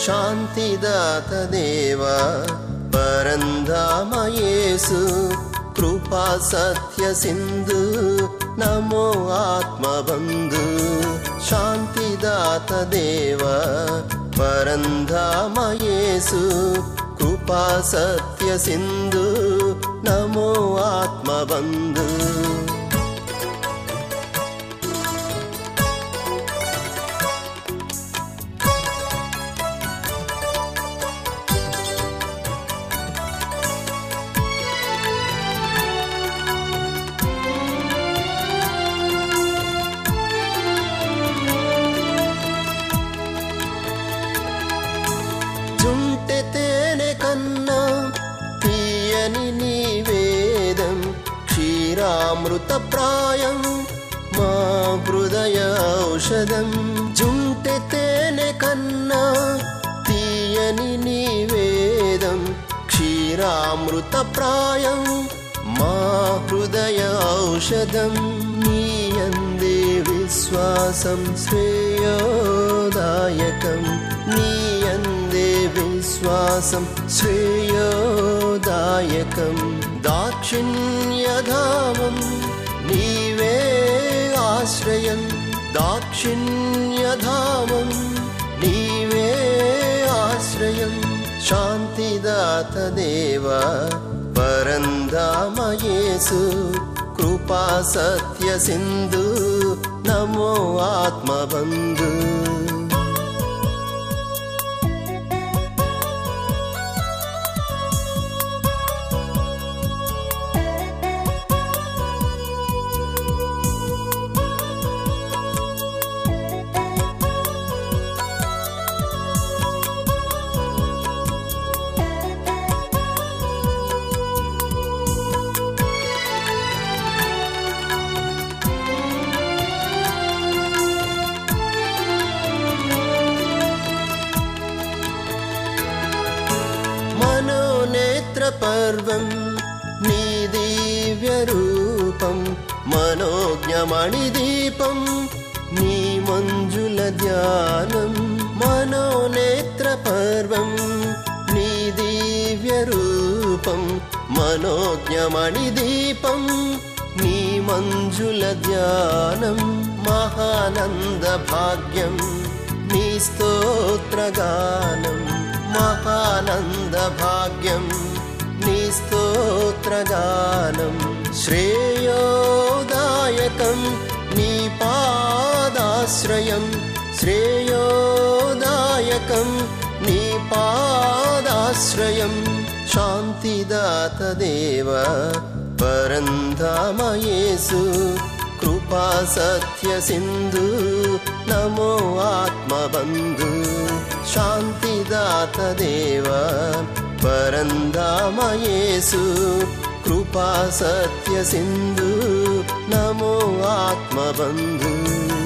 శాంతిదాత దేవా పరంధామ యేసు కృపా సత్య సింధు నమో ఆత్మబంధు శాంతిదాత దేవా పరంధామ యేసు కృపా సత్య సింధు నమో ఆత్మబంధు చుంటె తేనె కన్నా తీయని నీ వేదం క్షీరామృత ప్రాయం మా హృదయ ఔషధం చుంటె తేనె కన్నా తీయని నీ వేదం క్షీరామృత ప్రాయం మా హృదయ ఔషధం నీ అందే విశ్వాసం శ్రేయోదాయకం నీ అందే విశ్వాసం శ్రేయోదాయకం దాక్షిణ్యధామం నీవే ఆశ్రయం దాక్షిణ్యధామం నీవే ఆశ్రయం శాంతిదాత దేవా పరంధామ యేసు కృపా సత్య సింధు నమో ఆత్మబంధు మనోనేత్ర పర్వం నీ దివ్య రూపం మనోజ్ఞమణి దీపం నీ మంజుల ధ్యానం మనోనేత్ర పర్వం నీ దివ్య రూపం మనోజ్ఞమణి దీపం నీ మంజుల ధ్యానం మహానంద భాగ్యం నీ స్తోత్రగానం మహానంద భాగ్యం నీ స్తోత్రగానం శ్రేయోదాయకం నీ పాదాశ్రయం శ్రేయోదాయకం నీ పాదాశ్రయం శాంతిదాత దేవా పరంధామ యేసు కృపా సత్య సింధు నమో ఆత్మబంధు శాంతిదాత దేవా పరంధామ యేసు కృపా సత్య సింధు నమో ఆత్మబంధు